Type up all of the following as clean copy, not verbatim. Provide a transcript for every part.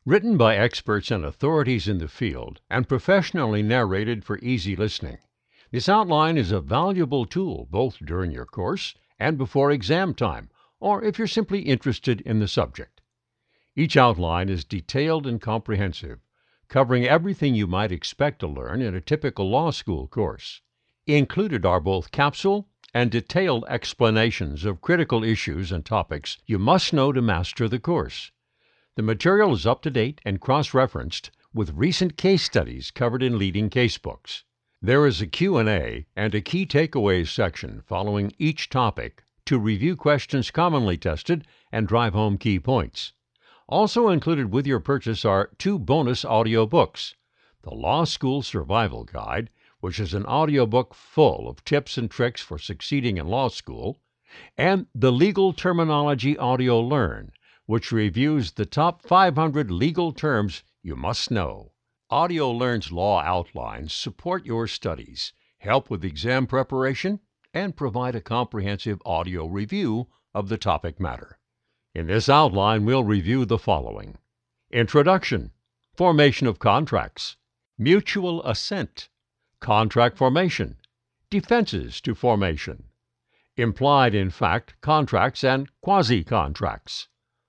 Written by experts and authorities in the field and professionally narrated for easy listening. This outline is a valuable tool both during your course and before exam time, or if you're simply interested in the subject. Each outline is detailed and comprehensive, covering everything you might expect to learn in a typical law school course. Included are both capsule and detailed explanations of critical issues and topics you must know to master the course. The material is up to date and cross-referenced with recent case studies covered in leading casebooks. There is a Q&A and a key takeaways section following each topic to review questions commonly tested and drive home key points. Also included with your purchase are 2 bonus audio books: The Law School Survival Guide, which is an audiobook full of tips and tricks for succeeding in law school, and The Legal Terminology Audio Learn, which reviews the top 500 legal terms you must know. Audio Learn's law outlines support your studies, help with exam preparation, and provide a comprehensive audio review of the topic matter. In this outline, we'll review the following: Introduction, Formation of Contracts, Mutual Assent, Contract Formation, Defenses to Formation, Implied in Fact Contracts and Quasi-Contracts,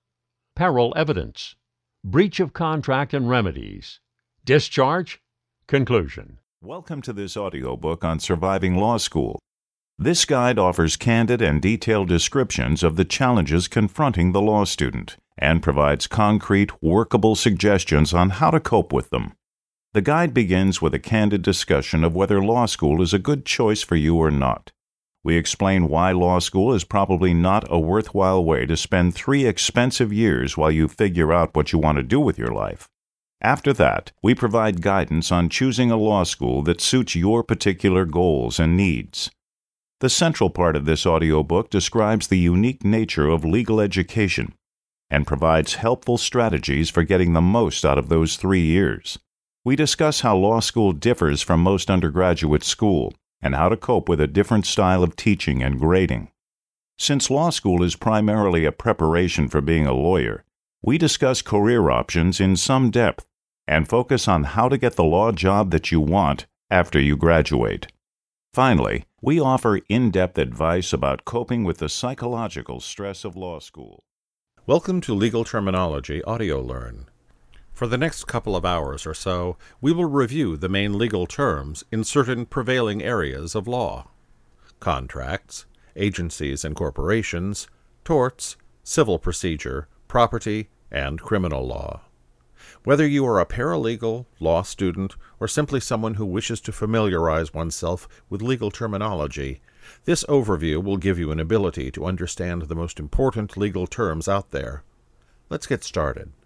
Peril Evidence, Breach of Contract and Remedies, Discharge, Conclusion. Welcome to this audiobook on surviving law school. This guide offers candid and detailed descriptions of the challenges confronting the law student and provides concrete, workable suggestions on how to cope with them. The guide begins with a candid discussion of whether law school is a good choice for you or not. We explain why law school is probably not a worthwhile way to spend 3 expensive years while you figure out what you want to do with your life. After that, we provide guidance on choosing a law school that suits your particular goals and needs. The central part of this audiobook describes the unique nature of legal education and provides helpful strategies for getting the most out of those 3 years. We discuss how law school differs from most undergraduate school and how to cope with a different style of teaching and grading. Since law school is primarily a preparation for being a lawyer, we discuss career options in some depth and focus on how to get the law job that you want after you graduate. Finally, we offer in-depth advice about coping with the psychological stress of law school. Welcome to Legal Terminology Audio Learn. For the next couple of hours or so, we will review the main legal terms in certain prevailing areas of law: contracts, agencies and corporations, torts, civil procedure, property, and criminal law. Whether you are a paralegal, law student, or simply someone who wishes to familiarize oneself with legal terminology, this overview will give you an ability to understand the most important legal terms out there. Let's get started.